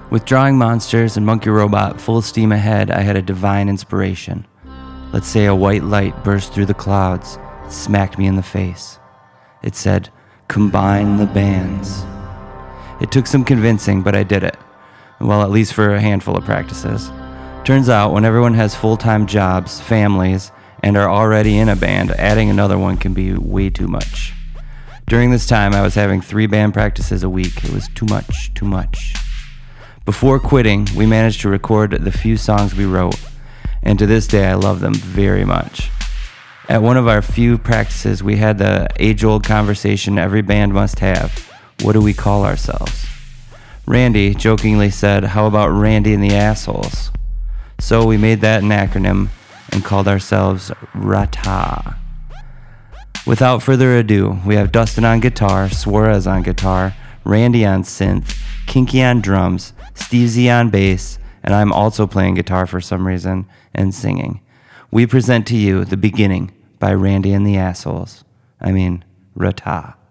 With Drawing Monsters and Monkey Robot full steam ahead, I had a divine inspiration. Let's say a white light burst through the clouds, smacked me in the face. It said, "Combine the bands." It took some convincing, but I did it. Well, at least for a handful of practices. Turns out, when everyone has full-time jobs, families, and are already in a band, adding another one can be way too much. During this time, I was having 3 band practices a week. It was too much. Before quitting, we managed to record the few songs we wrote, and to this day, I love them very much. At one of our few practices, we had the age-old conversation every band must have. What do we call ourselves? Randy jokingly said, "How about Randy and the Assholes?" So we made that an acronym and called ourselves RATA. Without further ado, we have Dustin on guitar, Suarez on guitar, Randy on synth, Kinky on drums, Steve Z on bass, and I'm also playing guitar for some reason and singing. We present to you The Beginning by Randy and the Assholes. RATA.